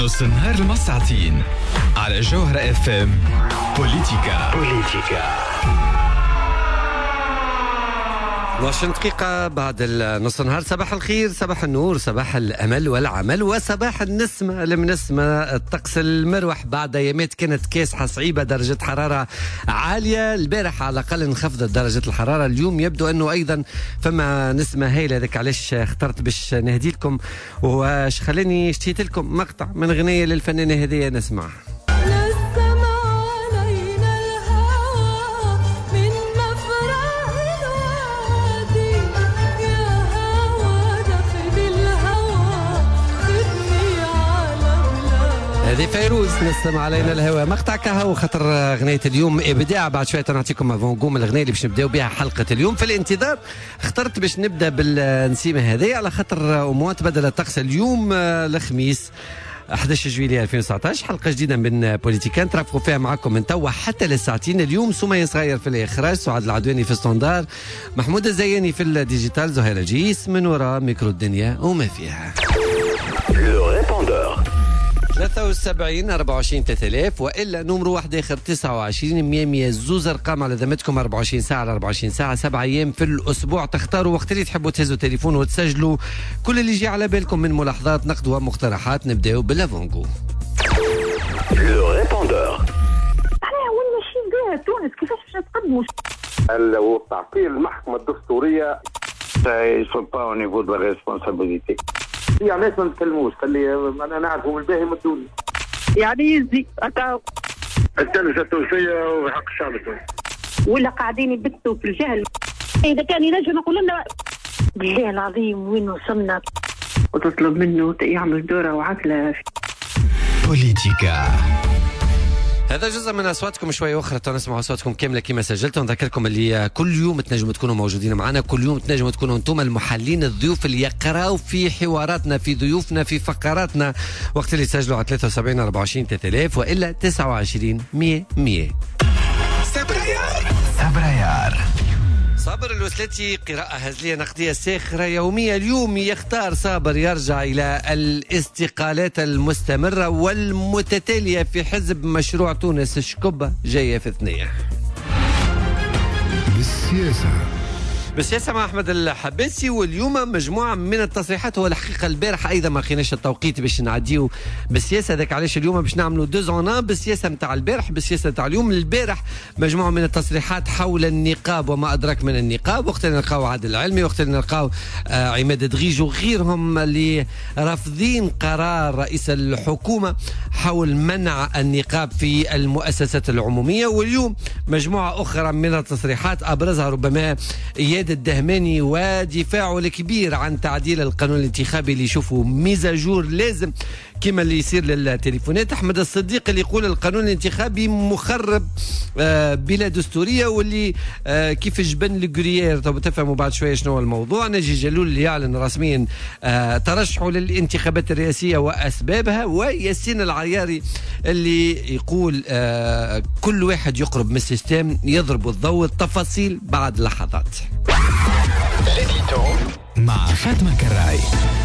نص النهار المساعتين على جوهرة FM. بوليتيكا. وعشرين دقيقة بعد نص النهار. صباح الخير، صباح النور، صباح الأمل والعمل، وصباح النسمة. المنسمة الطقس المروح بعد أيامات كانت كاسحة صعيبة، درجة حرارة عالية. البارح على الأقل انخفضت درجة الحرارة، اليوم يبدو أنه أيضا فما نسمة هايلة. هذاك علاش اخترت باش نهدي لكم، واش خلاني اشتيت لكم مقطع من غنية للفنانة هذه نسمع. هذه فيروز، نسمع علينا الهواء. مقطع كهو خاطر غنية اليوم إبداع. بعد شوية نعطيكم افونغوم الغنية اللي باش نبداو بها حلقة اليوم. في الانتظار اخترت باش نبدا بالنسيمة هذه على خاطر أموات تبدل الطقس اليوم الخميس 11 جويلية 2019. حلقة جديدة من بوليتيكا نترافقوا فيها معكم من توا حتى للساعتين. اليوم سمية صغير في الإخراج، سعاد العدواني في الستاندار، محمود الزياني في الديجيتال، زهير جيس من وراء ميكرو الدنيا وما فيها. 73 24 3000 والا نمرو واحد اخر 29 100 زوز ارقام على ذمتكم. 24 ساعه على 24 ساعه، 7 ايام في الاسبوع. تختاروا وقت اللي تحبوا تهزوا تليفون وتسجلوا كل اللي يجي على بالكم من ملاحظات، نقد ومقترحات. نبداو بالافونغو. لو ريبوندور. احنا وين ماشيين بها تونس؟ كيفاش باش نتقدموا؟ تعطيل المحكمة الدستورية ils sont pas au niveau de la responsabilité. يعني ناس ما نتكلموش، خلي انا نعرفهم الباهي من الدنيا. يعني يزي التلفزة التونسية وحق الشعب التونسي ولا قاعدين يبثوا في الجهل. اذا كان ينجم يقول لنا بالله العظيم وين وصلنا، وتطلب منه يعمل دوره وعقله. بوليتيكا. هذا جزء من اصواتكم، شويه اخرى نسمع اصواتكم كامله كما سجلتوا. نذكركم اللي كل يوم تنجموا تكونوا موجودين معنا، كل يوم تنجموا تكونوا انتم المحللين الضيوف اللي يقراوا في حواراتنا، في ضيوفنا، في فقراتنا، وقت اللي تسجلوا على 73 24 3000 والا 29 100. سبريار. صابر الوسلتي، قراءة هزلية نقدية ساخرة يومية. اليوم يختار صابر يرجع إلى الاستقالات المستمرة والمتتالية في حزب مشروع تونس. الشكبة جاية في ثنية. بالسياسة مع أحمد الحباسي. واليوم مجموعة من التصريحات. هو الحقيقة البارح أيضا ما خيناش التوقيت باش نعديو بالسياسة، ذاك علاش اليوم باش نعملوا دوزونا بالسياسة متاع البارح بالسياسة متاع اليوم. البارح مجموعة من التصريحات حول النقاب وما أدرك من النقاب. وقت اللي نلقاو عادل العلمي، وقت اللي نلقاو عماد دغيج وغيرهم اللي رافضين قرار رئيس الحكومة حول منع النقاب في المؤسسات العمومية. واليوم مجموعة أخرى من التصريحات أبرزها ربما إياد الدهماني ودفاعه الكبير عن تعديل القانون الانتخابي اللي يشوفوا ميزاجور لازم كما اللي يصير للتليفونات. أحمد الصديق اللي يقول القانون الانتخابي مخرب بلا دستورية، واللي كيف جبن الجريير. طب تفهموا بعد شوية شنو هو الموضوع. نجي جلول اللي يعلن رسميا ترشحه للانتخابات الرئاسية وأسبابها. وياسين العياري اللي يقول كل واحد يقرب من السيستم يضرب الضوء. التفاصيل بعد لحظات. مع فاطمة كراي.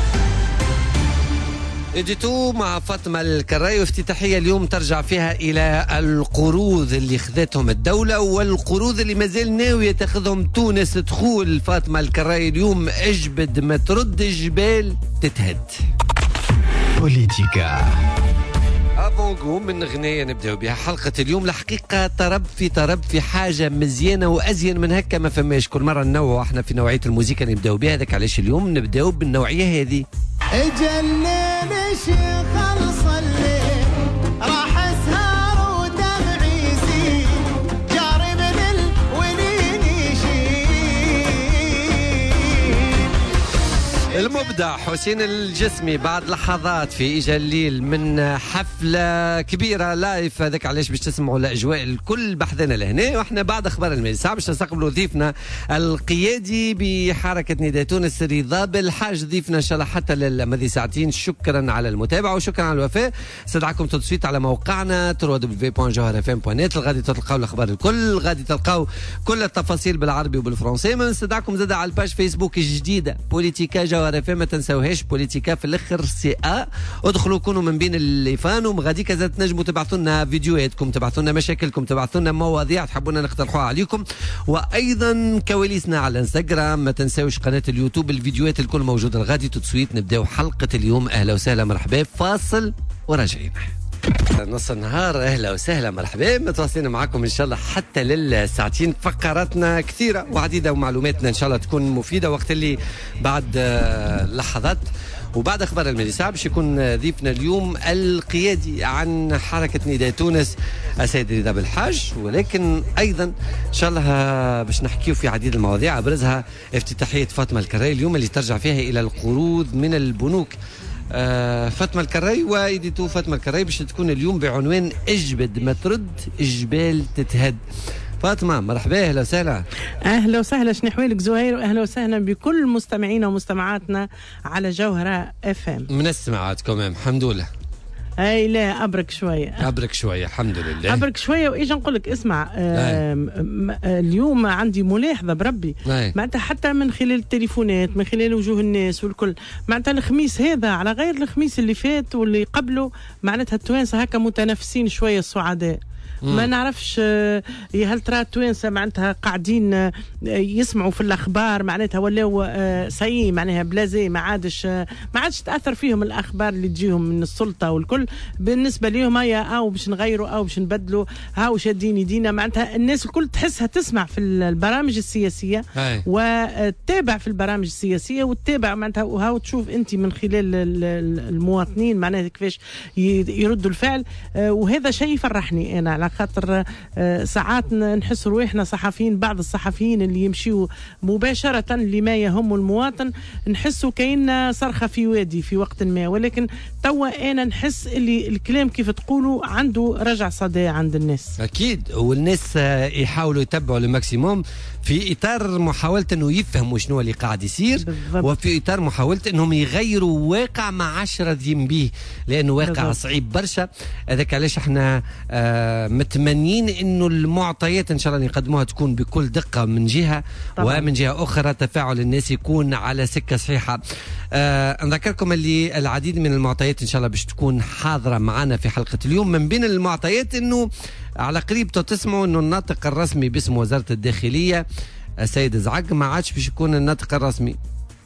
اديتو مع فاطمة الكراي، وافتتاحية اليوم ترجع فيها إلى القروض اللي خذتهم الدولة والقروض اللي مازال ناوية تاخذهم تونس. تقول فاطمة الكراي اليوم اجبد ما ترد جبال تتهد. بوليتيكا. افونغو من غنية نبداو بها حلقة اليوم. الحقيقة طرب في حاجة مزيانة وأزين من هكا ما فماش. كل مرة ننوع احنا في نوعية الموسيقى نبداو بها، هذاك علاش اليوم نبداو بالنوعية هذه. اجلل شيخ الصلي راح اسهر ودمعي يزيد جاري من الولين يشيل. المبدع حسين الجسمي بعد لحظات في إجليل من حفلة كبيرة لايف. هذاك علاش باش تسمعوا الأجواء الكل بحثنا لهنا. واحنا بعد أخبار المساء باش نستقبلوا ضيفنا القيادي بحركة نداء تونس رضا بالحاج. ضيفنا إن شاء الله حتى للماضي ساعتين. شكرا على المتابعة وشكرا على الوفاء. استدعاكم تدسويت على موقعنا www.johorfm.net. الغادي تلقاو الأخبار الكل، غادي تلقاو كل التفاصيل بالعربي وبالفرنسي. من استدعاكم زاد على الباج فيسبوك الجديدة بوليتيكا جوهرة جوهر FM. ما تنسوهاش بوليتيكا في الاخر سي ا. ادخلوا كونوا من بين اللي فانوا غاديك زاد تنجموا تبعثوا لنا فيديوهاتكم، تبعثوا لنا مشاكلكم، تبعثوا لنا مواضيع تحبونا نقترحوها عليكم، وايضا كواليسنا على الانستغرام. ما تنسوش قناه اليوتيوب، الفيديوهات الكل موجوده. غادي تسويت نبداو حلقه اليوم. اهلا وسهلا مرحبا، فاصل وراجعين. نص النهار اهلا وسهلا مرحبا، متواصلين معكم ان شاء الله حتى للساعتين. فقراتنا كثيره وعديده ومعلوماتنا ان شاء الله تكون مفيده. وقت اللي بعد لحظات وبعد اخبار الميديسا باش يكون ضيفنا اليوم القيادي عن حركه نداء تونس السيد رضا بالحاج، ولكن ايضا ان شاء الله باش نحكيو في عديد المواضيع، ابرزها افتتاحيه فاطمه الكراي اليوم اللي ترجع فيها الى القروض من البنوك. فاطمه الكراي وايديتو فاطمه الكراي باش تكون اليوم بعنوان اجبد ما ترد جبال تتهد. فاطمه مرحبا، اهلا وسهلا. اهلا وسهلا، شنو احوالك زهير؟ واهلا وسهلا بكل مستمعينا ومستمعاتنا على جوهره FM. من السماعاتكم الحمد لله. اي لا ابرك شويه، ابرك شويه الحمد لله، ابرك شويه. واجي نقول لك اسمع، اليوم عندي ملاحظه بربي معناتها حتى من خلال التليفونات، من خلال وجوه الناس والكل، معناتها الخميس هذا على غير الخميس اللي فات واللي قبله، معناتها التوانسه هكا متنافسين شويه السعداء. ما نعرفش هل ترى التوانسه معناتها قاعدين يسمعوا في الاخبار معناتها ولاو سي معناها بلازي، ما عادش تاثر فيهم الاخبار اللي تجيهم من السلطه والكل. بالنسبه لهم هيا او باش نغيروا او باش نبدلوا، هاو شادين يدينا. معناتها الناس الكل تحسها تسمع في البرامج السياسيه وتتابع في البرامج السياسيه وتتابع معناتها، وهاو تشوف انت من خلال المواطنين معناتها كيفاش يردوا الفعل. وهذا شيء يفرحني انا، على خاطر ساعات نحس روحنا صحفيين، بعض الصحفيين اللي يمشيوا مباشرة لما يهم المواطن نحسوا كأن صرخة في وادي في وقت ما، ولكن توا أنا نحس اللي الكلام كيف تقولوا عنده رجع صدى عند الناس. أكيد، والناس يحاولوا يتبعوا الماكسيموم في إطار محاولة أنه يفهموا شنو اللي قاعد يصير بالضبط. وفي إطار محاولة أنهم يغيروا واقع ما عادش راضيين به، لأنه واقع بالضبط. صعيب برشا. هذاك علاش احنا متمنين انه المعطيات ان شاء الله نقدموها تكون بكل دقه من جهه طبعا. ومن جهه اخرى تفاعل الناس يكون على سكه صحيحه. نذكركم اللي العديد من المعطيات ان شاء الله باش تكون حاضره معنا في حلقه اليوم. من بين المعطيات انه على قريب تسمعوا انه الناطق الرسمي باسم وزاره الداخليه السيد زعق ما عادش باش يكون الناطق الرسمي.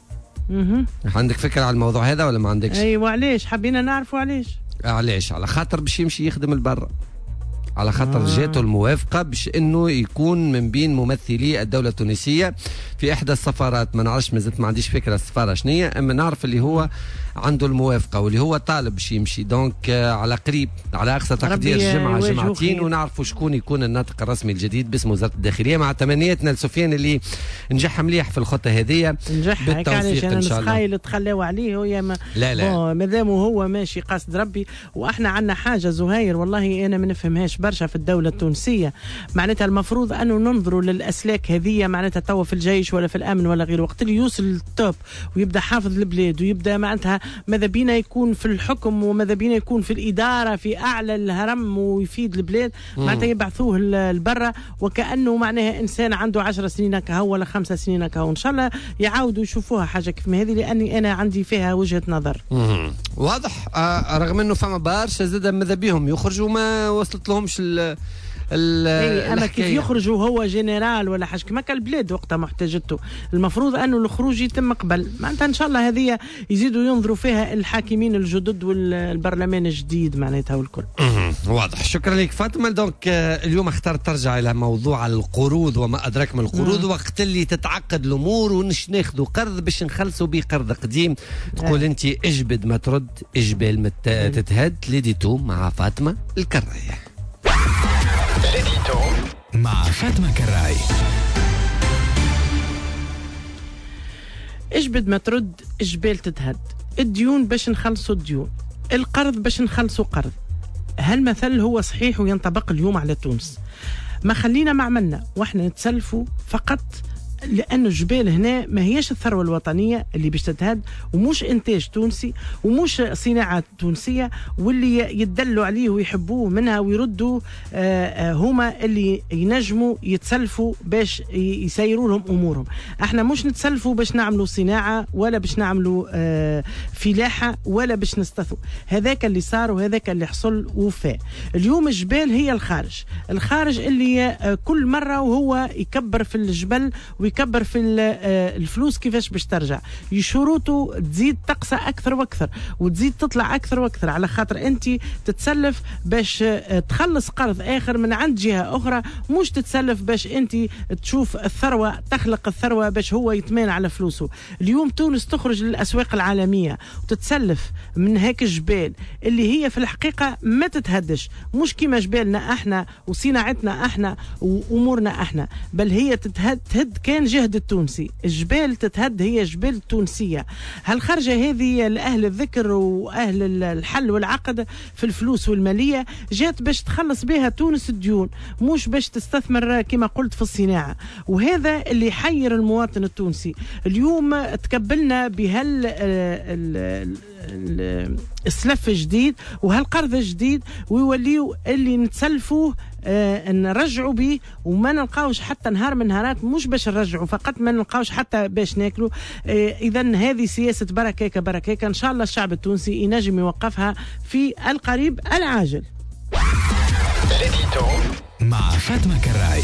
عندك فكره على الموضوع هذا ولا ما عندكش؟ ايوه علاش حبينا نعرفوا علاش؟ على خاطر باش يمشي يخدم البر، على خاطر جاته الموافقة باش انه يكون من بين ممثلي الدولة التونسية في احدى السفارات. ما نعرفش مازلت ما عنديش فكرة السفارة شنية، اما نعرف اللي هو عنده الموافقة واللي هو طالب باش يمشي. دونك على قريب، على اقصى تقدير جمعة جمعتين ونعرفوا شكون يكون الناطق الرسمي الجديد باسم وزارة الداخلية، مع تمنياتنا لسفيان اللي نجح مليح في الخطة هذه بالتوفيق ان شاء الله. نتخيل تخلاو عليه ويا ما لا مادام هو ماشي قصد ربي. واحنا عندنا حاجة زهير والله انا ما نفهمهاش برشا في الدولة التونسية، معناتها المفروض أنه ننظروا للأسلاك هذه معناتها توا في الجيش ولا في الأمن ولا غيره. وقت اللي يوصل للتوب ويبدأ حافظ البلاد ويبدأ معناتها ماذا بينا يكون في الحكم وماذا بينا يكون في الإدارة في أعلى الهرم ويفيد البلاد، معناتها يبعثوه لبرا وكأنه معناها إنسان عنده 10 سنين كهو ولا 5 سنين كهو. إن شاء الله يعاودوا يشوفوها حاجة كيف هذه، لأني أنا عندي فيها وجهة نظر. واضح. رغم أنه فما برشا زاد ماذا بيهم يخرجوا ما وصلت لهمش اما كيف يخرجوا هو جنرال ولا حاجه كما كان البلاد وقتها محتاجته. المفروض انه الخروج يتم قبل، معناتها ان شاء الله هذه يزيدوا ينظروا فيها الحاكمين الجدد والبرلمان الجديد معناتها والكل. واضح. شكرا لك فاطمه. دونك اليوم اخترت ترجع الى موضوع القروض وما ادراك من القروض. وقت اللي تتعقد الامور ونش ناخذوا قرض باش نخلصوا به قرض قديم، تقول انت اجبد ما ترد اجبال ما تتهد. ليديتو مع فاطمه الكراي. ليديتو مع فاطمة كراي. اجبد ما ترد جبال تتهد. الديون باش نخلصوا الديون، القرض باش نخلصوا قرض. هالمثل هو صحيح وينطبق اليوم على تونس. ما خلينا ما عملنا واحنا نتسلفوا فقط لأن الجبال هنا ما هيش الثروة الوطنية اللي باش تتهد، ومش إنتاج تونسي ومش صناعة تونسية، واللي يدلوا عليه ويحبوه منها ويردوا هما اللي ينجموا يتسلفوا باش يسيروا لهم أمورهم. احنا مش نتسلفوا باش نعملوا صناعة ولا باش نعملوا فلاحة ولا باش نستثوا. هذاك اللي صار وهذاك اللي حصل وفاء. اليوم الجبال هي الخارج اللي كل مرة وهو يكبر في الجبل ويكبر في الفلوس كيفاش باش ترجع، شروطه تزيد تقسى أكثر وأكثر وتزيد تطلع أكثر وأكثر، على خاطر أنت تتسلف باش تخلص قرض آخر من عند جهة أخرى، مش تتسلف باش أنت تشوف الثروة، تخلق الثروة باش هو يتمان على فلوسه. اليوم تونس تخرج للأسواق العالمية وتتسلف من هيك الجبال اللي هي في الحقيقة ما تتهدش، مش كيما جبالنا احنا وصناعتنا احنا وامورنا احنا، بل هي تهد كان جهد التونسي. الجبال تتهد هي جبال تونسية. هالخرجة هذه لأهل الذكر وأهل الحل والعقد في الفلوس والمالية جات باش تخلص بها تونس الديون، مش باش تستثمر كما قلت في الصناعة. وهذا اللي يحير المواطن التونسي. اليوم تقبلنا بهال السلف الجديد وهالقرض الجديد، ويوليوا اللي نتسلفوه نرجعوا به وما نلقاوش حتى نهار من نهارات، مش باش نرجعوا فقط، ما نلقاوش حتى باش ناكلوا. اذا هذه سياسة بركاكة بركاكة، ان شاء الله الشعب التونسي ينجم يوقفها في القريب العاجل. مع فاطمة كراي.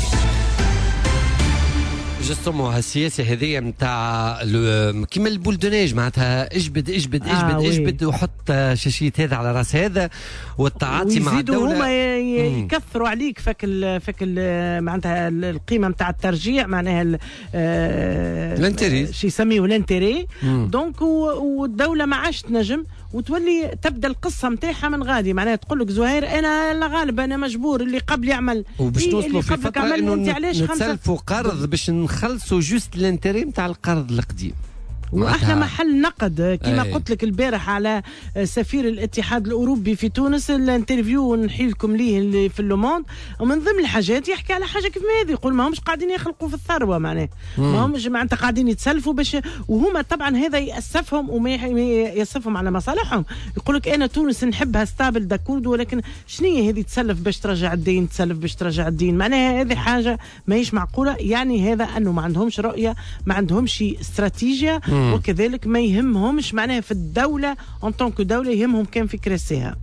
جستمو هالسياسة هذه متاع كيما البولدوناج، معناتها اجبد اجبد اجبد اجبد وحط شاشيت هذا على راس هذا، والتعاطي مع الدولة هما يكثروا عليك فك معناتها القيمة متاع الترجيع، معناها الانتري شي يسميه الانتري. دونك والدولة ما عادش تنجم، وتولي تبدا القصه نتاعها من غادي، معناها تقول لك زهير انا غالب انا مجبور، اللي قبل يعمل وباش توصلوا في فتره انه نتسلفوا قرض باش نخلصوا جوست الانتري نتاع القرض القديم. واحنا محل نقد كما قلت لك البارح على سفير الاتحاد الاوروبي في تونس، الانترفيو نحيل لكم ليه في اللوموند، ومن ضمن الحاجات يحكي على حاجه كيف ما هذه، يقول ما همش قاعدين يخلقوا في الثروه، معناه ما همش معناتها قاعدين يتسلفوا باش، وهما طبعا هذا يأسفهم وما يأسفهم على مصالحهم. يقول لك انا تونس نحبها ستابل داكورد، ولكن شنية هذه تسلف باش ترجع الدين، تسلف باش ترجع الدين، معناها هذه حاجه ماهيش معقوله. يعني هذا انه ما عندهمش رؤيه، ما عندهمش استراتيجيه، وكذلك ما يهمهمش معناها في الدولة أن طونك دولة، يهمهم كان في كراسيها.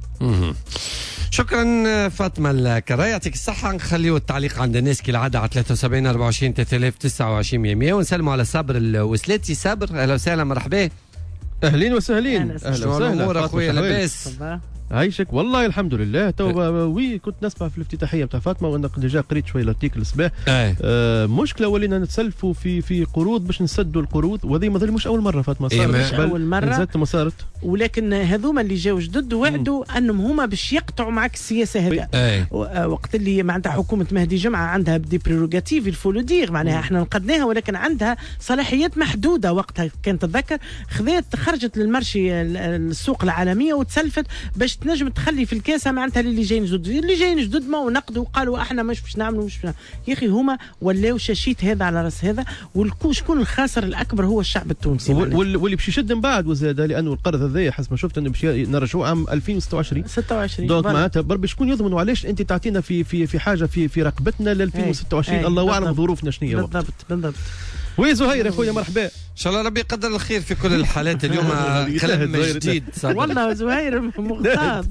شكرا فاطمة الكراي، يعطيك الصحة. نخليو التعليق عند الناس كالعادة على 73 24 3029 100، ونسلموا على صابر الوسلاتي. صابر أهلا وسهلا، مرحبا. أهلين وسهلين. أهلا وسهلا أخويا، لاباس؟ عايشك والله الحمد لله. تو كنت نسمع في الافتتاحيه بتاع فاطمه، وانا ديجا قريت شويه الارتيكل الصباح. مشكله ولينا نتسلفوا في قروض باش نسدوا القروض، وهذه ما مش اول مره فاطمه، صارت اول مره ما صارت. ولكن هذوما اللي جاوا جدد وعدوا انهم هما باش يقطعوا معك السياسه هذا. وقت اللي معناتها حكومه مهدي جمعه عندها دي بريروغاتيف الفولو دير، معناها احنا نقدناها، ولكن عندها صلاحيات محدوده. وقتها كانت تتذكر خرجت للمرشي السوق العالميه وتسلفت باش تنجم تخلي في الكاسه معناتها اللي جايين جدد، اللي جايين جدد ما ونقدوا وقالوا احنا مش باش نعملوا مش باش. يا اخي هما ولاو شاشيت هذا على راس هذا، شكون الخاسر الاكبر هو الشعب التونسي، واللي باش يشد من بعد وزاد، لانه القرض هذا حسب ما شفت انه باش نرجعوه عام 2026. دونك معناتها بربي شكون يضمن، وعلاش انت تعطينا في حاجه في رقبتنا ل 2026 الله اعلم ظروفنا شنو هي. بالضبط. وي زهير اخويا مرحبا، ان شاء الله ربي يقدر الخير في كل الحالات. اليوم كلام جديد والله زهير مغتاظ.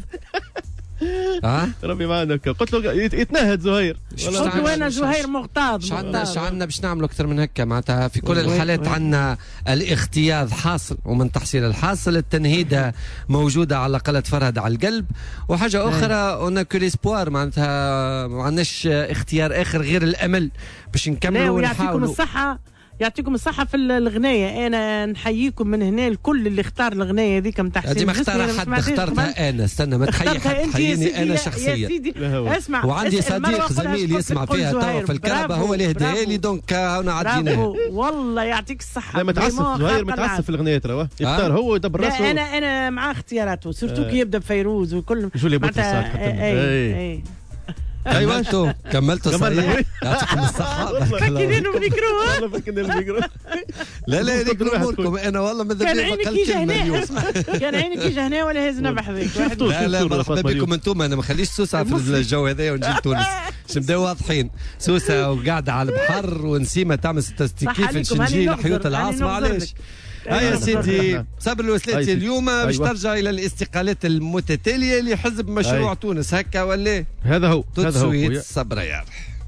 ربي معنا. قلت له يتنهد زهير، قلت له انا زهير مغتاظ. شو عندنا باش نعملوا اكثر من هكا؟ معناتها في كل الحالات عندنا الاغتياظ حاصل، ومن تحصيل الحاصل التنهيده موجوده على الاقل تفرهد على القلب. وحاجه اخرى اون كو ليسبوار، معناتها ما عندناش اختيار اخر غير الامل باش نكملوا ونحاولوا. يعطيكم الصحة في الغناية. أنا نحييكم من هنا الكل اللي اختار الغناية ذيك متاع حسين. هذه ما اختارها حد، اخترتها أنا. استنى ما تحيي حد، تحييني أنا شخصيا. اسمع، وعندي صديق زميل يسمع فيها توا في الكربة، هو اللي هداها لي، دونك هنا عديناها. والله يعطيك الصحة. لا متعسف زهير، متعسف في الغناية ترى، يختار هو يدبر راسه. أنا مع اختياراته، سورتو كي يبدأ بفيروز وكل شو اللي بطل كملتوا صحيح. يعطيكم الصحة. فكرين الميكرو. والله فكرنا الميكرو. لا يديك اموركم انا والله ماذا كان عينك يجي هنا. اسمع كان عينك يجي هنا ولا هزنا بحذيك. لا مرحبا بكم انتم. انا ما خليش سوسه في الجو هذايا ونجي لتونس. نبداو واضحين. سوسه وقاعده على البحر ونسيمه تعمل ستاتيكيف نجي لحيوط العاصمه. علاش؟ هيا سيدي صابر الوسلاتي اليوم باش ترجع الى الاستقالات المتتاليه لحزب مشروع تونس هكا ولا؟ هذا هو صبريار.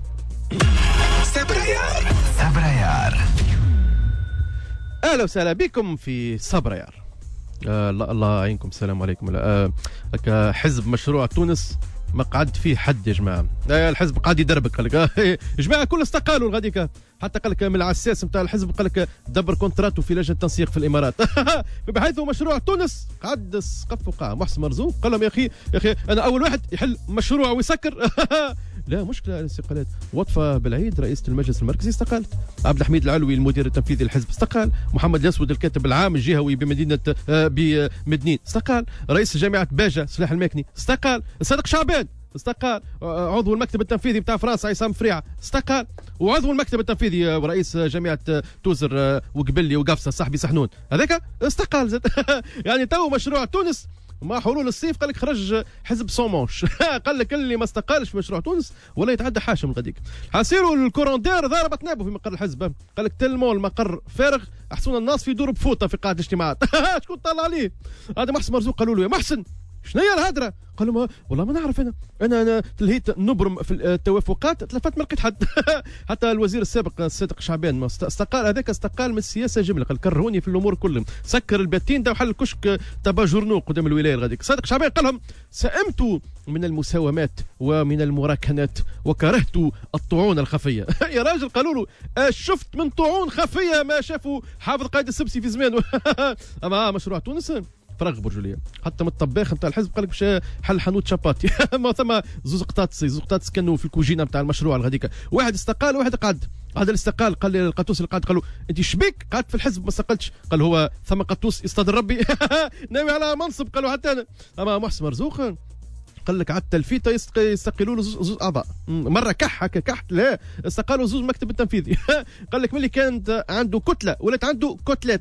اهلا وسهلا بكم في صبريار. الله يعينكم. السلام عليكم. حزب مشروع تونس ما قعد فيه حد يا جماعه. الحزب قاعد يدربك. قال لك يا جماعه كل استقالوا الغاديك. حتى قال لك من العساس نتاع الحزب قال لك دبر كونتراتو في لجنه التنسيق في الامارات. بحيث مشروع تونس قعد سقف وقع. محسن مرزوق قال لهم يا اخي انا اول واحد يحل مشروع ويسكر. لا مشكله الاستقالات. وطفه بالعيد رئيسه المجلس المركزي استقالت. عبد الحميد العلوي المدير التنفيذي للحزب استقال. محمد الاسود الكاتب العام الجهوي بمدنين استقال. رئيس جامعه باجه سلاح الماكني استقال. صادق شعبان استقال. عضو المكتب التنفيذي بتاع فرنسا عصام فريعه استقال. وعضو المكتب التنفيذي ورئيس جامعه توزر وقبلي وقفصه صاحبي سحنون هذاك استقال. يعني تو مشروع تونس مع حلول الصيف قال لك خرج حزب صومونش. قال لك اللي ما استقالش في مشروع تونس ولا يتعدى حاشم غاديك. حاسيروا الكوروندير ضربت نابه في مقر الحزب. قال لك تلمون المقر فارغ احسن الناس في دور بفوطه في قاعه الاجتماعات. شكون طلع عليه؟ هذا محسن مرزوق. قالوا له يا محسن شنو هي الهدره؟ قال لهم والله ما نعرف. انا تلهيت نبرم في التوافقات تلفت ما لقيت حد. حتى الوزير السابق صادق شعبان استقال. هذاك استقال من السياسه جمله. قال كرهوني في الامور كلهم. سكر الباتين وحل الكشك تبا جورنو قدام الولايه الغاديك. صادق شعبان قال لهم سئمت من المساومات ومن المراكنات وكرهت الطعون الخفيه. يا راجل قالوا له شفت من طعون خفيه ما شافوا حافظ قائد السبسي في زمانه. اما مشروع تونس فرغ برجوليه. حتى من الطباخ نتاع الحزب قال لك باش حل حانوت شاباتي. ما ثم زوز قطاطس كانوا في الكوجينه نتاع المشروع الغاديك. واحد استقال وواحد قعد. هذا اللي استقال قال لي القطوس اللي قعد قال له انت شبيك قعدت في الحزب ما استقلتش؟ قال هو ثم قطوس يستاذن ربي ناوي على منصب. قالوا حتى انا. اما محسن مرزوق قال لك على التلفيته يستقلوا له زوز اعضاء. مره كحت لا استقالوا زوز مكتب التنفيذي. قال لك ملي كانت عنده كتله ولات عنده كتلات.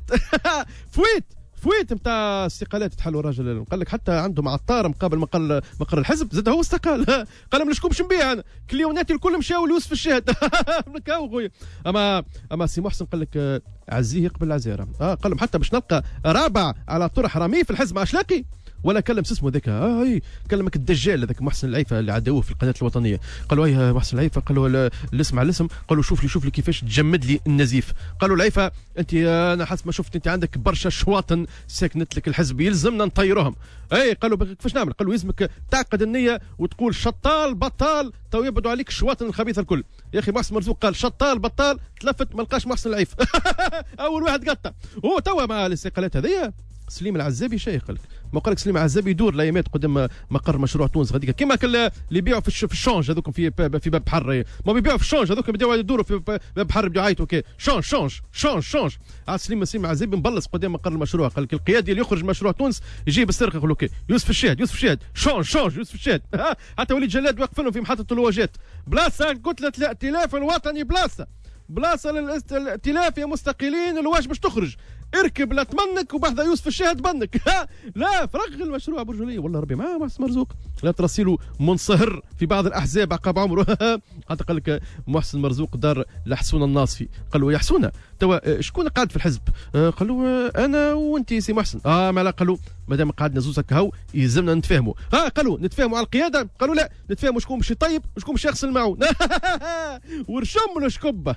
فويت نتاع استقالات تحلوا الراجل. قال لك حتى عنده معطار مقابل مقر الحزب زاد هو استقال. قال لهم لشكون باش نبيع انا كليوناتي الكل مشاو ليوسف الشهد. هاو خويا. اما سي محسن قال لك عزيه قبل العزيره. قال لهم حتى باش نلقى رابع على طرح رمي في الحزب عاش لاقي ولا كلم اسمه ذاك. هاي كلمك الدجال هذاك محسن العيفه اللي عداوه في القناه الوطنيه. قالوا هاي محسن العيفه. قالوا الاسم على الاسم. قالوا شوف لي كيفاش تجمد لي النزيف. قالوا العيفه انت انا حسب ما شفت انت عندك برشا شواطن ساكنت لك الحزب يلزمنا نطيروهم. اي قالوا كيفاش نعمل؟ قالوا يلزمك تعقد النيه وتقول شطال بطال تو يبدوا عليك الشواطن الخبيثه الكل. يا اخي محسن مرزوق قال شطال بطال تلفت ما لقاش محسن العيف. اول واحد قطع. هو توا مع الاستقالات هذيا سليم العزابي شيخ. قال لك ما قال لك سليم العزابي يدور الايامات قدام مقر مشروع تونس غاديك كيما اللي يبيعوا في الشونج هذوك في باب حر. ما بيبيعوا في الشونج هذوك بداوا يدوروا في باب حر بداوا يعيطوا كي شونج. سليم العزابي مبلص قدام مقر المشروع. قال لك القيادي اللي يخرج مشروع تونس يجيب السرقه يقول لك يوسف الشهد شونج يوسف الشهد. حتى وليد جلاد واقف لهم في محطه الواجات. بلاصه كتله الائتلاف الوطني بلاصه للائتلاف يا مستقلين الواش باش تخرج. اركب لا تمنك وبحذا يوسف الشاهد بنك. لا فرغ المشروع برجوليه والله ربي معاه محسن مرزوق. لا ترسلوا منصهر في بعض الاحزاب عقب عمره. حتى قال لك محسن مرزوق دار لحسون الناصفي. قالوا يا حسونه توا شكون قاعد في الحزب؟ قالوا انا وانت سي محسن. ما لا قالوا ما دام قعدنا زوزك هاو يلزمنا نتفاهموا. قالوا نتفاهموا على القياده. قالوا لا نتفاهموا شكون باش يطيب وشكون باش يغسل المعون. ورشم له شكبه.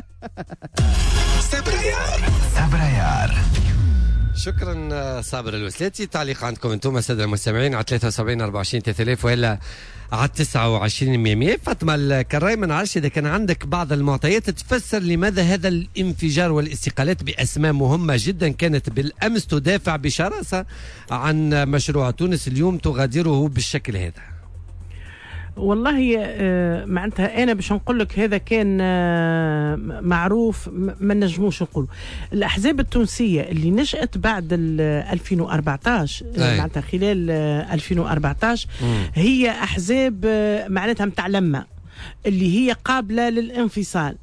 صبريار. شكرا صابر الوسلاتي. تعليق عندكم انتم الساده المستمعين على 73 24 3000 ولا على 29 100. فاطمه الكراي ما نعرفش اذا كان عندك بعض المعطيات تفسر لماذا هذا الانفجار والاستقالات باسماء مهمه جدا كانت بالامس تدافع بشراسه عن مشروع تونس اليوم تغادره بالشكل هذا. والله معناتها انا باش نقول لك هذا كان معروف، ما نجموش نقول. الاحزاب التونسيه اللي نشأت بعد 2014 معناتها خلال 2014 هي احزاب معناتها متاع لمه اللي هي قابله للانفصال،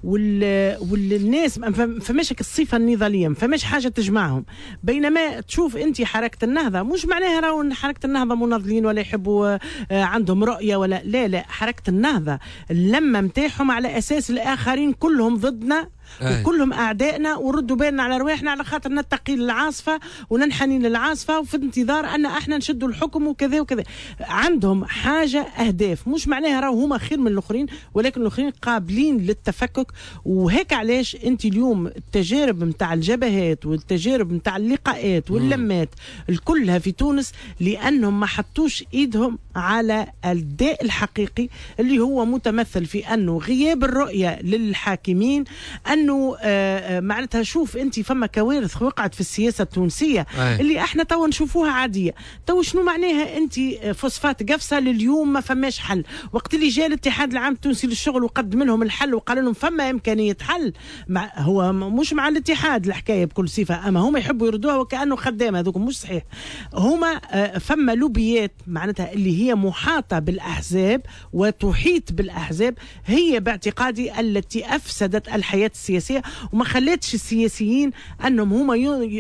والناس ما فماش الصفه النضاليه، ما فماش حاجه تجمعهم. بينما تشوف انت حركه النهضه، مش معناها راهو حركه النهضه مناضلين ولا يحبوا عندهم رؤيه ولا لا، حركه النهضه اللمه نتاعهم على اساس الاخرين كلهم ضدنا وكلهم اعدائنا، وردوا بالنا على رواحنا على خاطر نتقي للعاصفه وننحني للعاصفه وفي انتظار ان احنا نشدوا الحكم وكذا وكذا. عندهم حاجه اهداف، مش معناها راهو هما خير من الاخرين، ولكن الاخرين قابلين للتفكك. وهيك علاش انت اليوم التجارب نتاع الجبهات والتجارب نتاع اللقاءات واللمات الكلها في تونس لانهم ما حطوش ايدهم على الداء الحقيقي اللي هو متمثل في انه غياب الرؤيه للحاكمين، انه معناتها شوف انت فما كوارث وقعت في السياسه التونسيه اللي احنا توا نشوفوها عاديه. تو شنو معناها انت فوسفات قفصه لليوم ما فماش حل، وقت اللي جاء الاتحاد العام التونسي للشغل وقدم لهم الحل وقال لهم فما امكانيه حل، هو مش مع الاتحاد الحكايه بكل صفه، اما هم يحبوا يردوها وكانه خدام، هذوك مش صحيح. هما فما لوبيات معناتها اللي هي محاطه بالاحزاب وتحيط بالاحزاب، هي باعتقادي التي افسدت الحياه السياسيه وما خلتش السياسيين انهم هما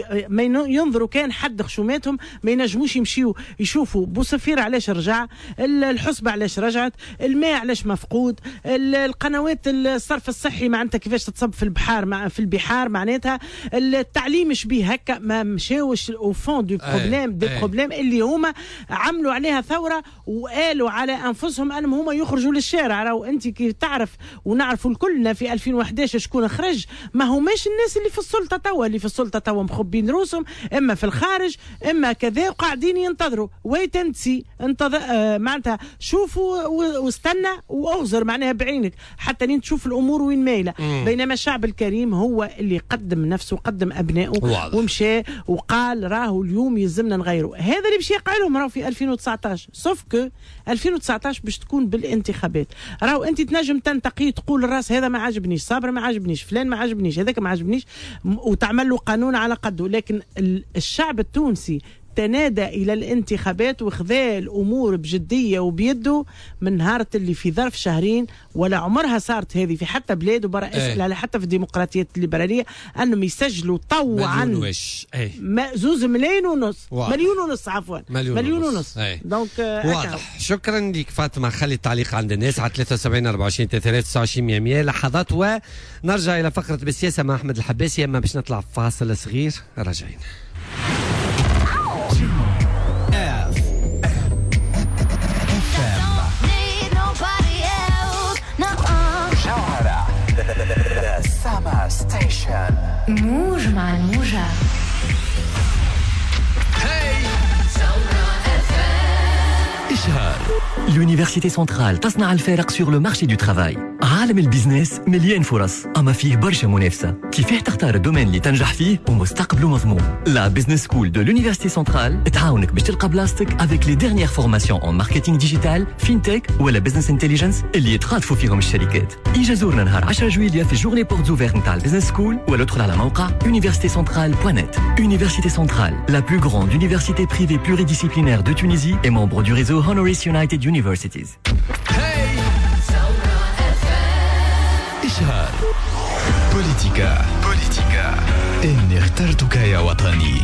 ينظروا كان حد خشوماتهم، ما ينجموش يمشيوا يشوفوا بوصفير علاش رجع، الحسبه علاش رجعت، الماء علاش مفقود، القنوات الصرف الصحي معناتها كيفاش تتصب في البحار معناتها التعليم شبيه هكا، ما مشاوش او فون دو بروبليم دي بروبليم اللي هما عملوا عليها ثوره وقالوا على انفسهم انهم هما يخرجوا للشارع. راهو انت كيف تعرف ونعرفوا الكلنا في 2011 شكون خرج، ما هماش الناس اللي في السلطه توا، اللي في السلطه توا مخبين روسهم اما في الخارج اما كذا وقاعدين ينتظروا ويت اند سي، انتظر معناتها شوفوا واستنى واغزر معناها بعينك حتى لين تشوف الامور وين مايله. بينما الشعب الكريم هو اللي قدم نفسه وقدم ابنائه ومشى وقال راهو اليوم يلزمنا نغيره. هذا اللي باش يقع لهم راهو في 2019، سوف كو 2019 باش تكون بالانتخابات. راهو انت تنجم تنتقي تقول الراس هذا ما عجبنيش، صابر ما عجبنيش، فلان ما عجبنيش، هذاك ما عجبنيش، وتعمل له قانون على قده. لكن الشعب التونسي تنادى الى الانتخابات وخذا الامور بجديه وبيده من نهار اللي في ظرف شهرين، ولا عمرها صارت هذه في حتى بلاد وبرا اسئله حتى في الديمقراطيات الليبراليه انهم يسجلوا طوعا 2 ملايين ونص، مليون ونص عفوا، مليون ونص. دونك واضح. شكرا لك فاطمه. خلي التعليق عند الناس على 73 24 29 100 لحظات ونرجع الى فقره بالسياسه مع احمد الحباسي. اما باش نطلع فاصل صغير راجعين. موج مع الموجة. إشهار. L'Université centrale تصنع الفارق sur le marché du travail. عالم البيزنس مليان فرص، أما فيه برشا منافسة. كيفاه تختار الدومين اللي تنجح فيه ومستقبله مضمون؟ لا بيزنس سكول دو l'Université centrale تعاونك باش تلقى بلاصتك avec les dernières formations en marketing digital, fintech ولا business intelligence اللي يتخاطفوا فيهم الشركات. إجا زورنا نهار 10 جويلية في جورني بورت اوفيرت نتاع البيزنس سكول ولا ادخل على موقع universitécentrale.net. Université centrale, la plus grande université privée pluridisciplinaire de Tunisie et membre du réseau Honoris United Universities. إشهار. بوليتيكا إني اخترتك يا وطني.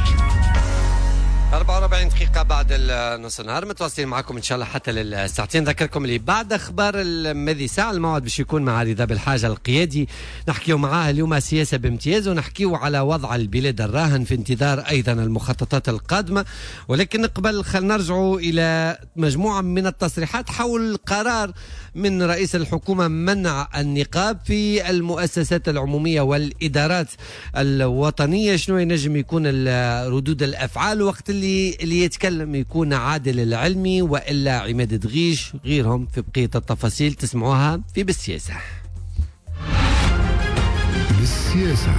44 دقيقة بعد نص النهار متواصلين معكم إن شاء الله حتى للساعتين. ذكركم اللي بعد أخبار المذي ساعة الموعد باش يكون مع رضا بالحاجة القيادي، نحكيو معاه اليوم سياسة بامتياز ونحكيو على وضع البلاد الراهن في انتظار أيضا المخططات القادمة. ولكن قبل خلينا نرجعوا إلى مجموعة من التصريحات حول قرار من رئيس الحكومة منع النقاب في المؤسسات العمومية والإدارات الوطنية. شنو ينجم يكون ردود الأفعال وقت اللي يتكلم يكون عادل العلمي وإلا عماد دغيش غيرهم؟ في بقية التفاصيل تسمعوها في بالسياسة.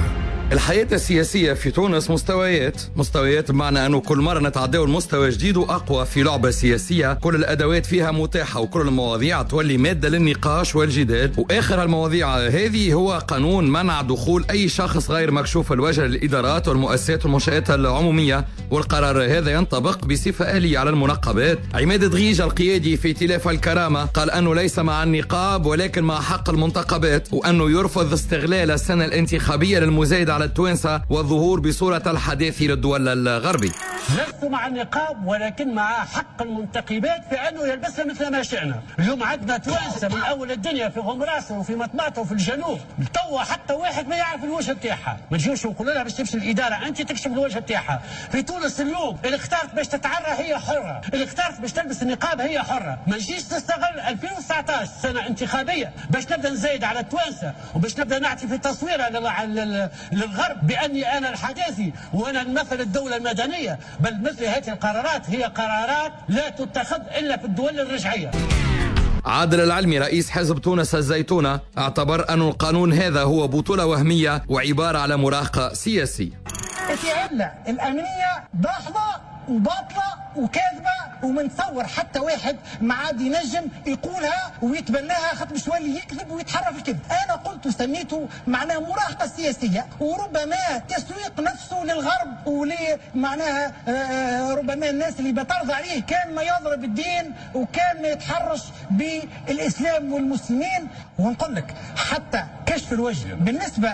الحياة السياسية في تونس مستويات بمعنى أنه كل مرة نتعداو المستوى جديد وأقوى في لعبة سياسية، كل الأدوات فيها متاحة وكل المواضيع تولي مادة للنقاش والجدال. وآخر المواضيع هذه هو قانون منع دخول أي شخص غير مكشوف الوجه للإدارات والمؤسسات والمنشآت العمومية، والقرار هذا ينطبق بصفة آلية على المنقبات. عماد دغيجة القيادي في ائتلاف الكرامة قال أنه ليس مع النقاب ولكن مع حق المنتقبات، وأنه يرفض استغلال السنة الانتخابية للمزايدة على التوانسة والظهور بصورة الحداثي للدول الغربي. لست مع النقاب ولكن مع حق المنتقبات في أنه يلبسها مثل ما شئنا. اليوم عندنا توانسة من أول الدنيا في غمراسة وفي مطماطة وفي الجنوب، توا حتى واحد ما يعرف الوجه نتاعها، ما نجيوش نقول لها باش تمشي الإدارة أنت تكشف الوجه نتاعها. في تونس اليوم اللي اختارت باش تتعرى هي حرة، اللي اختارت باش تلبس النقاب هي حرة. ما نجيش تستغل 2019 سنة انتخابية باش نبدأ نزايد على التوانسة وباش نبدأ نعطي في تصويرها للغرب بأني أنا الحداثي وأنا نمثل الدولة المدنية. بل مثل هذه القرارات هي قرارات لا تتخذ إلا في الدول الرجعية. عادل العلمي رئيس حزب تونس الزيتونة اعتبر أن القانون هذا هو بطولة وهمية وعبارة على مراهقة سياسية. العلة الأمنية ضاحضة وباطلة وكاذبة، ومنتصور حتى واحد ما عاد ينجم يقولها ويتبناها خاطر باش يولي يكذب ويتحرى في الكذب. انا قلت وسميته معناها مراهقه سياسيه، وربما تسويق نفسه للغرب معناها ربما الناس اللي بترضى عليه كان ما يضرب الدين وكان ما يتحرش بالاسلام والمسلمين. ونقول لك حتى كشف الوجه بالنسبه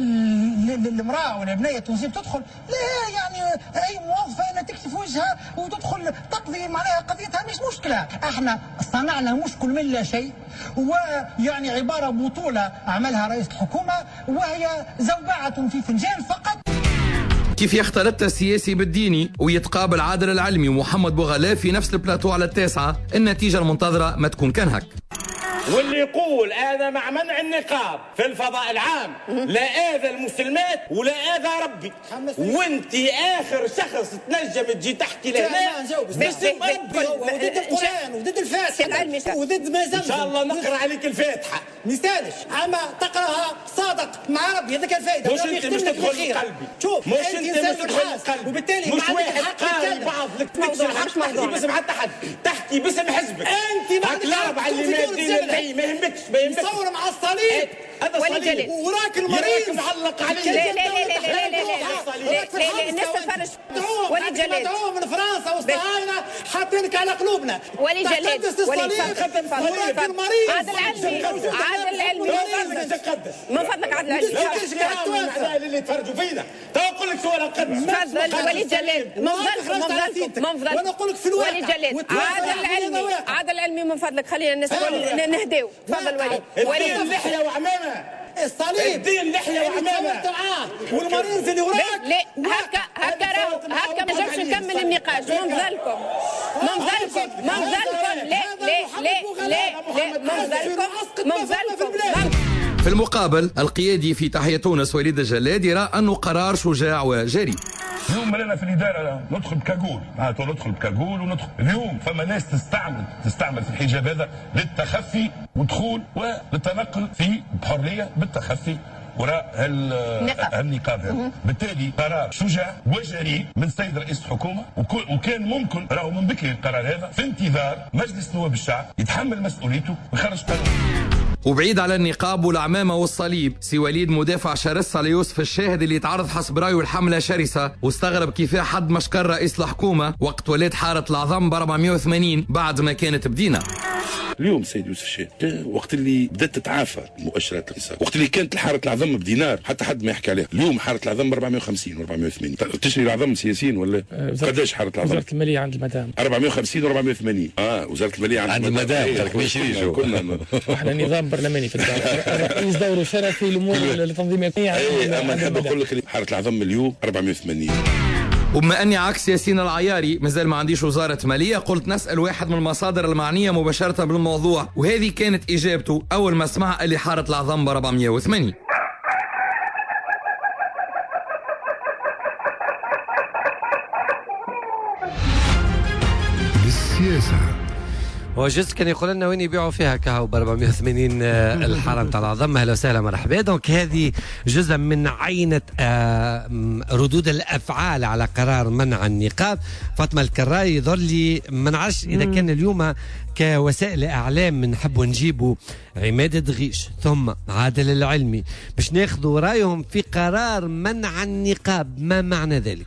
للمراه ولا البنيه التونسيه بتدخل لا يعني اي موظفه انها تكشف وجهها وتدخل تقضي معناها قضيتها مش مشكله. احنا صنعنا مشكل من لا شيء، ويعني عباره بطوله عملها رئيس الحكومه وهي زوبعه في فنجان فقط. كيف يختلط السياسي بالديني ويتقابل عادل العلمي ومحمد بوغلاف في نفس البلاتو على 9، النتيجه المنتظره ما تكون كان هك. واللي يقول انا مع منع النقاب في الفضاء العام لا اذى المسلمات ولا اذى ربي، وانت اخر شخص تنجم تجي تحكي لهنا باسم ربي وضد القران وضد الفاتحه وضد ما زمزم. ان شاء الله نقرا عليك الفاتحه مثالش، اما تقراها صادق مع ربي هذاك الفائده. مش انت مش تدخل قلبي، شوف مش انت مش تدخل قلبي، وبالتالي مش واحد قال بعض لك تحكي باسم حتى حد، تحكي باسم حزبك انت بعد العرب على ما يهمكش تصور مع الصليب هذا صليب وراك المريض معلق عليه. لا لا لا لا لا لا الناس تفرج. ولي جلال مدعوم من فرنسا والصهاينه حاطينك على قلوبنا. ولي جلال وراك المريض. عادل العلمي من فضلك عادل العلمي اللي تفرجوا فينا تقول لك سؤال نقدس. تفضل ولي جلال من فضلكم وانا نقول لك في الواقع. ولي جلال عادل العلمي من فضلك خلينا الناس نهديو. تفضل ولي لحيه وعمامه الصليب الدين لحيه وعمامه والمريض اللي وراك. لا هكا ما نجمش نكمل النقاش. من فضلكم في المقابل القيادي في تحيا تونس وليد الجلاد يرى أنه قرار شجاع وجريء. اليوم لنا في الاداره ندخل بكاجول، معناتها ندخل بكاجول وندخل. اليوم فما ناس تستعمل في الحجاب هذا للتخفي ودخول وللتنقل في بحريه بالتخفي وراء النقاب هذا. بالتالي قرار شجاع وجريء من السيد رئيس الحكومه، وكان ممكن راهو من بكري القرار هذا في انتظار مجلس نواب الشعب يتحمل مسؤوليته ويخرج قانون. وبعيد على النقاب والعمامة والصليب، سي وليد مدافع شرسة ليوسف الشاهد اللي تعرض حسب رايه الحملة شرسة، واستغرب كيف حد ما شكر رئيس الحكومة وقت ولاد حارة العظم ب 480 بعد ما كانت بدينا. اليوم سيد يوسف الشاهد وقت اللي بدات تتعافى مؤشرات الاقتصاد، وقت اللي كانت حاره العظم بدينار حتى حد ما يحكي عليها، اليوم حاره العظم ب 450 و 480. تشري العظم سياسيين ولا قداش حاره العظم؟ وزاره الماليه عند المدام 450 و 480. وزاره الماليه عند المدام قالك ما يشريش. احنا نظام برلماني في الدار، رئيس دوره شرفي الامور التنظيميه. اما نحب نقول لك حاره العظم اليوم 480. وبما اني عكس ياسين العياري مازال ما عنديش وزاره ماليه، قلت نسال واحد من المصادر المعنيه مباشره بالموضوع، وهذه كانت اجابته اول ما سمع اللي حاره العظم ب 480. للسياسه هو جست كان يقول لنا وين يبيعوا فيها كهو ب 480 الحرم تاع العظم. اهلا وسهلا مرحبا. دونك هذه جزء من عينه ردود الافعال على قرار منع النقاب. فاطمه الكراي يظهر لي ما نعرفش اذا كان اليوم كوسائل اعلام نحبوا نجيبوا عماد دغيش ثم عادل العلمي باش ناخذوا رايهم في قرار منع النقاب، ما معنى ذلك؟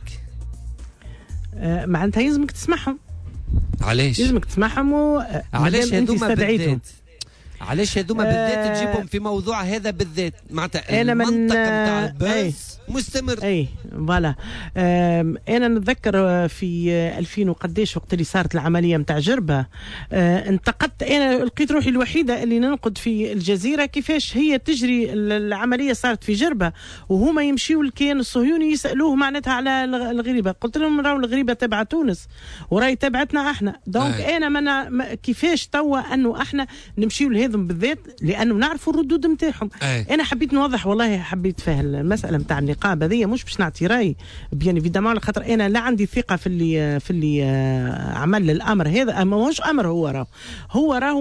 معناتها يلزمك تسمعهم. علاش؟ يلزمك تسمعهم علاش هذوما بالذات؟ علاش هذوما بالذات تجيبهم في موضوع هذا بالذات؟ معناتها المنطقه نتاع البث مستمر. اي فوالا. انا نتذكر في 2000 وقديش وقت اللي صارت العمليه نتاع جربه، انتقدت، انا لقيت روحي الوحيده اللي ننقد في الجزيره كيفاش هي تجري العمليه صارت في جربه وهما يمشيوا للكيان الصهيوني يسالوه معناتها على الغريبه. قلت لهم راهو الغريبه تبع تونس وراي تبعتنا احنا. دونك انا كيفاش توا انه احنا نمشيوا لهذم بالذات لانه نعرفوا الردود نتاعهم. انا حبيت نوضح، والله حبيت فهم المساله نتاع النقاب هذه، مش باش نعطي راي بيان ايفيدامون على خاطر انا لا عندي ثقه في اللي عمل الامر هذا. ماهوش امر، هو راهو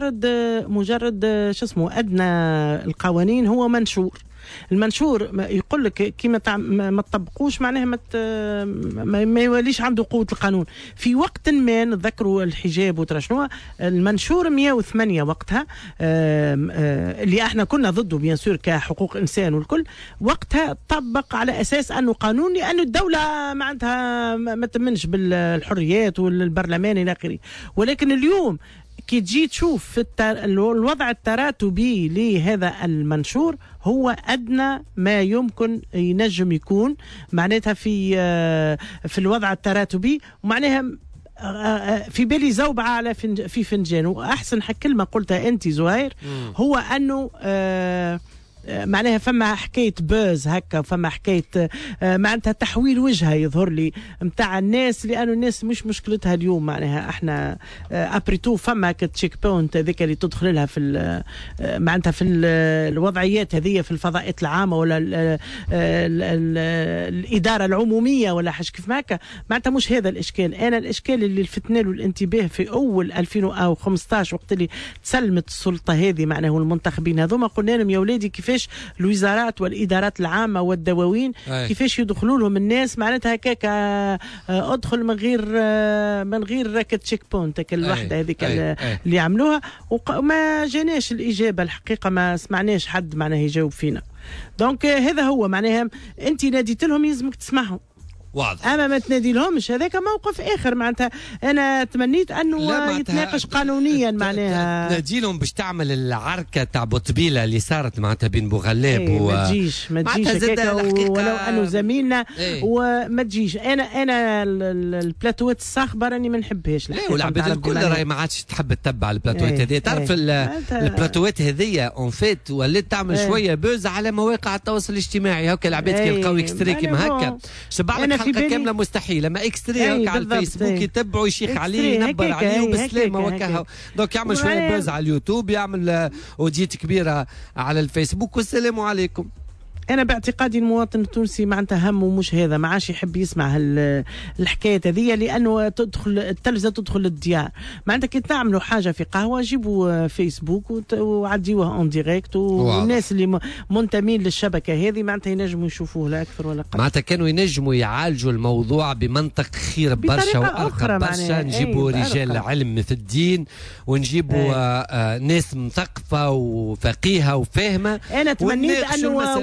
مجرد شو اسمه ادنى القوانين، هو منشور. المنشور يقول لك كيما ما تطبقوش معناها ما يوليش عنده قوه القانون. في وقت ما نذكروا الحجاب وترى شنو المنشور 108 وقتها اللي احنا كنا ضده بيان سور كحقوق انسان والكل، وقتها طبق على اساس انه قانون لانه الدوله معناتها ما تمنش بالحريات والبرلمان الى اخره. ولكن اليوم كي تجي تشوف في الوضع التراتبي لهذا المنشور هو أدنى ما يمكن ينجم يكون معناتها في الوضع التراتبي، ومعناها في بالي زوبعة على في فنجان. وأحسن كلمة قلتها أنت زهير هو أنه معناها فما حكاية بوز هكا، فما حكاية معناتها تحويل وجهها يظهر لي متاع الناس، لأنه الناس مش مشكلتها اليوم معناها احنا ابريتو فما كتشيك بوينت هذيك اللي تدخل لها في معناتها في الوضعيات هذه في الفضاءات العامة ولا الإدارة العمومية ولا حاجة كيف هكا، معناتها مش هذا الإشكال. أنا الإشكال اللي لفتنا له الانتباه في أول 2015 وقت اللي تسلمت السلطة هذه معناها والمنتخبين هذوما، قلنا لهم يا ولادي كيفاش الوزارات والادارات العامه والدواوين كيفاش يدخلوا لهم الناس معناتها هكاك ادخل من غير تشيك بوينت الوحده هذيك اللي عملوها، وما جاناش الاجابه الحقيقه، ما سمعناش حد معناها يجاوب فينا. دونك هذا هو معناها انت ناديت لهم يلزمك تسمعهم واضح. اما ما تنادي لهمش هذاك موقف اخر. معناتها انا تمنيت انه يتناقش قانونيا معناها نادي لهم باش تعمل العركه تاع بوطبيله اللي صارت معناتها بين بوغلاب ما تجيش ولو انه زميلنا وما تجيش. انا البلاتوات الصاخبه راني ما نحبهاش. لا والعباد الكل راهي ما عادش تحب تتبع البلاتوات هذه. تعرف البلاتوات هذه اون فيت ولات تعمل شويه بوز على مواقع التواصل الاجتماعي. هكا العباد كيلقاو اكستري كيما هكا شبعنا حلقه كامله مستحيله، ما اكستري على الفيسبوك يتبعوا يشيخ عليه ينبر عليه وبسلامه وكهو. دونك يعمل شويه بوز على اليوتيوب، يعمل اوديت كبيره على الفيسبوك والسلام عليكم. أنا باعتقادي المواطن التونسي معناتها همه مش هذا، ما عادش يحب يسمع الحكاية هذه، لأنه تدخل التلفزة تدخل للديار. معناتها كي تعملوا حاجة في قهوة جيبوا فيسبوك وعديوها اون ديريكت، والناس اللي منتمين للشبكة هذه معناتها ينجموا يشوفوه لا أكثر ولا أقل. معناتها كانوا ينجموا يعالجوا الموضوع بمنطق خير برشا وأرقى برشا. نجيبوا رجال علم في الدين ونجيبوا ناس مثقفة وفقيهة وفاهمة. أنا تمنيت أنه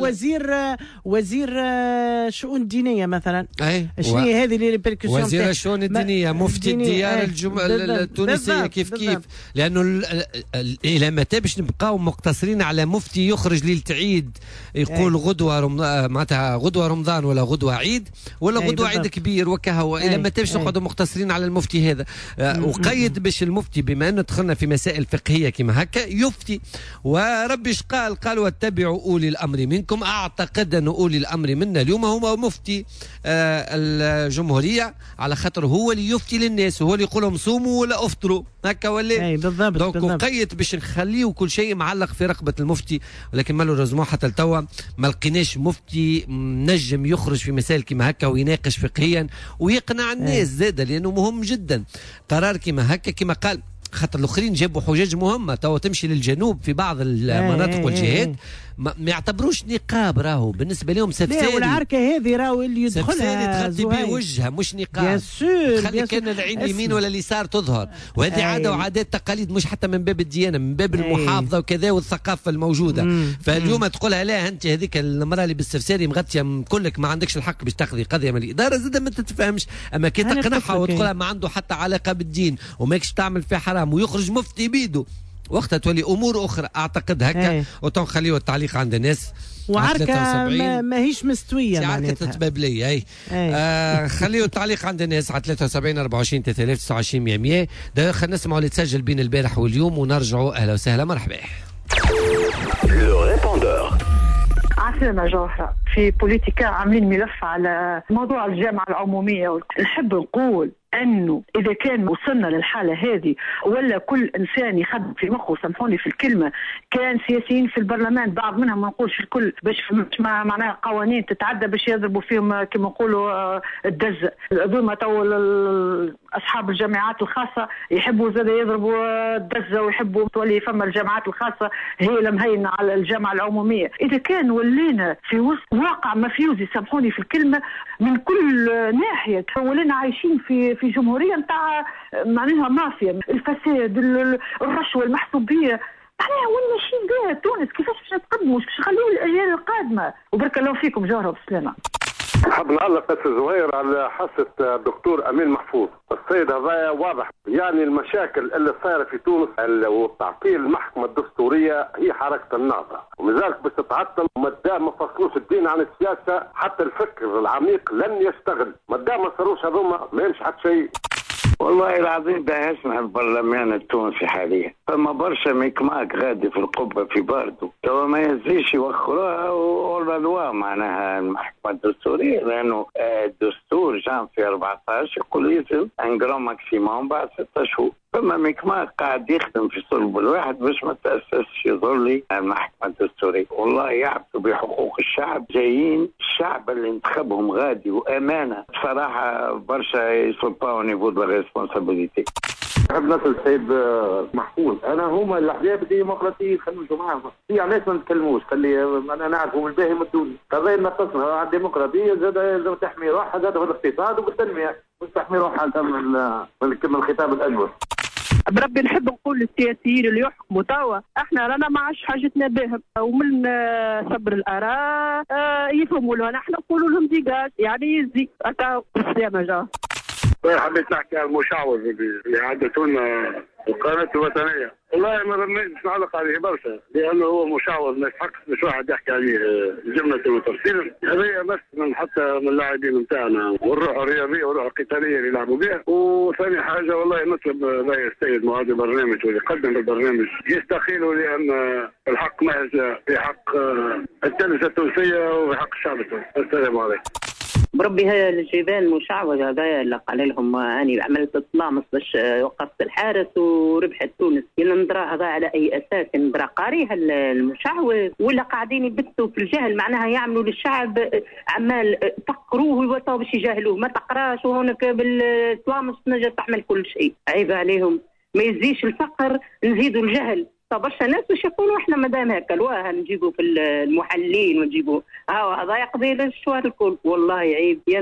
وزير شؤون دينيه مثلا. شنو هي هذه اللي ريبركسيون وزير الشؤون الدينيه، مفتي الديار التونسيه كيف لانه الى متى باش نبقاو مقتصرين على مفتي يخرج ليله عيد يقول غدوه معناتها غدوه رمضان ولا غدوه عيد ولا غدوه عيد كبير وكهو. الى متى باش نقعدوا مقتصرين على المفتي هذا؟ وقيد باش المفتي بما انه دخلنا في مسائل فقهيه كما هكا يفتي. وربي ايش قال واتبعوا اولي الامر منكم. اعتقد ان اولي الامر منا اليوم هو مفتي الجمهوريه، على خاطر هو اللي يفتي للناس، وهو اللي يقول لهم صوموا ولا افطروا هكا ولا بالضبط. دونك وقيت باش نخليه كل شيء معلق في رقبه المفتي. ولكن مالوريزمون حتى لتوا ما لقيناش مفتي نجم يخرج في مسائل كما هكا ويناقش فقهيا ويقنع الناس زاده، لانه مهم جدا قرار كما هكا. كما قال خاطر الاخرين جابوا حجج مهمه. تو تمشي للجنوب في بعض المناطق والجهات ما يعتبروش نقاب، راهو بالنسبه لهم سفساري. والعركه هذه راهو اللي يدخلها تغطي به وجهها مش نقاب. يا سور خلي كان العين اليمين ولا اليسار تظهر، وهذه عاده وعادات تقاليد مش حتى من باب الديانه، من باب المحافظه وكذا والثقافه الموجوده. فاليوم تقولها لا انت هذيك المراه اللي بالسفساري مغطيه كلك ما عندكش الحق باش تاخذي قضيه من الاداره، زاد ما تتفهمش. اما كي تقنعها وتقولها ما عنده حتى علاقه بالدين وماكش تعمل في حرام ويخرج مفتي بيدو، وقتها تولي امور اخرى. اعتقد هكا وتنخليه التعليق عند الناس. وعركه ما هيش مستويه معناتها تبابليه. اي خليه التعليق عند الناس على 73 24 29 100. ده خلينا نسمعوا اللي تسجل بين البارح واليوم ونرجعوا. اهلا وسهلا مرحبا. عسلامة جوهرة. في بوليتيكا عاملين ملف على موضوع الجامعة العمومية. نحب نقول أنه إذا كان وصلنا للحالة هذه ولا كل إنسان يخدم في مخه، سامحوني في الكلمة، كان سياسيين في البرلمان بعض منهم ما نقولش الكل باش معناها قوانين تتعدى باش يضربوا فيهم كما نقولوا الدز. هذوما تو أصحاب الجامعات الخاصة يحبوا زاد يضربوا الدزة ويحبوا تولي فما الجامعات الخاصة هي المهينة على الجامعة العمومية. إذا كان ولينا في وسط واقع مفيوزي، سامحوني في الكلمة، من كل ناحية ولينا عايشين في جمهورية نتاع معناها مافيا، الفساد، الرشوة، المحسوبية. معناها وين ماشيين بها تونس؟ كيفاش باش نتقدموا؟ باش نخليوا الأجيال القادمة؟ وبارك الله فيكم جوهرة بالسلامة. حاب نعلق بس زهير على حاسة الدكتور أمين محفوظ. السيد هذا واضح يعني المشاكل اللي صايرة في تونس وتعطيل المحكمة الدستورية هي حركة النهضة، ولذلك باش تتعطل مادام ما فصلوش الدين عن السياسة حتى الفكر العميق لن يشتغل. مادام ما صاروش هذوما ما يمشي حتى شيء. والله العظيم ده يسمع البرلمان التونسي حاليا فما برشا ميكماك غادي في القبة في باردو، تو ما يزيش يوخروها والبدواء معناها المحكمة الدستورية، لأنه الدستور جان في 14 يقول يلزم ان جرام ماكسيموم بعد 6 شهور. فما ميكماك قاعد يخدم في صلب الواحد باش ما تأسسش يظهر لي المحكمة الدستورية. والله يعبثوا بحقوق الشعب، جايين الشعب اللي انتخبهم غادي وأمانة. بصراحة برشا يسوبا او نيفو دو ريسبونسابيليتي. نحب نسأل السيد محفوظ، انا هما الاحزاب الديمقراطيين خلينا معاهم في علاش ما نتكلموش؟ خلي انا نعرفوا الباهي من الدنيا قضايا نقصنا على الديمقراطيه زاد لازم تحمي روحها زاد في الاقتصاد وبالتنميه، مش تحمي روحها من الخطاب الاجور. بربي نحب نقول للسياسيين اللي يحكموا توا احنا رانا ما عادش حاجتنا بهم، ومن صبر الاراء يفهموا لنا، احنا نقولوا لهم ديجاج يعني يزي هكا بالسلامه. جا حبيت نحكي على المشعوذ اللي يعدتونا القناة الوطنية. والله ما رميتش نعلق عليه برشا لأنه هو مشعوذ ما يستحقش مش واحد يحكي عليه جملة وتفصيلا. هذه بس من حتى من اللاعبين نتاعنا والروح الرياضية والروح القتالية اللي يلعبوا بها. وثاني حاجة والله نطلب لا يستيد مع هذا البرنامج واللي قدم البرنامج يستخيلوا لأن الحق مهزة في حق التلفزة التونسية وفي حق الشعب التونسي. السلام عليكم. بربي هذا الجبال مشعوذ هذا اللي قال لهم اني عملت اطلامس باش وقفت الحارس وربحت تونس. ندرى هذا على اي اساس؟ ندرى قاريها المشعوذ ولا قاعدين يبثوا في الجهل؟ معناها يعملوا للشعب عمال فقروه ويوطوا باش يجاهلوه. ما تقراش وهناك بالطلامس تنجم تعمل كل شيء. عيب عليهم، ما يزيش الفقر نزيدوا الجهل. برشا ناس باش يقولوا احنا مادام هكا الواه نجيبوا في المحلين ونجيبوا هذا يقضي للشوار الكل. والله عيب. يا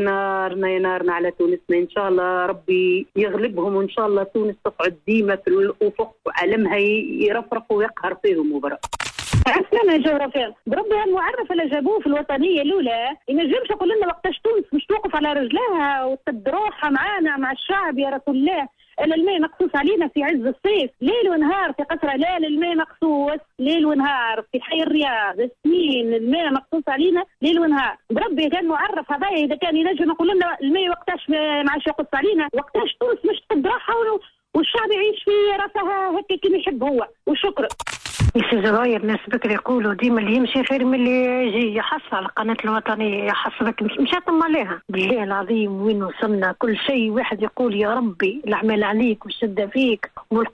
نارنا على تونسنا. ان شاء الله ربي يغلبهم وان شاء الله تونس تقعد ديما في الافق وعالمها يرفرق ويقهر فيهم وبرا. عسلامة جغرافيا. بربي هالمعرف اللي جابوه في الوطنية الأولى ينجمش يقول لنا وقتاش تونس مش توقف على رجلها وتسد روحها معانا مع الشعب يا رسول الله. الماء مقصوص علينا في عز الصيف ليل ونهار في قصر ليل الماء مقصوص ليل ونهار في حي الرياض سنين الماء مقصوص علينا ليل ونهار. بربي كان معرف هذا إذا كان ينجم يقول لنا الماء وقتاش ما عادش يقص علينا وقتاش تونس مش تسد روحها والشعب يعيش في راسها هكا كما يحب هو. وشكرا. يا زراير ناس بكري يقولوا ديما اللي يمشي خير من اللي يجي. يحصل القناة الوطنية يحصلك مشات عليها بالله العظيم. وين وصلنا؟ كل شيء واحد يقول يا ربي الأعمال عليك والشدة فيك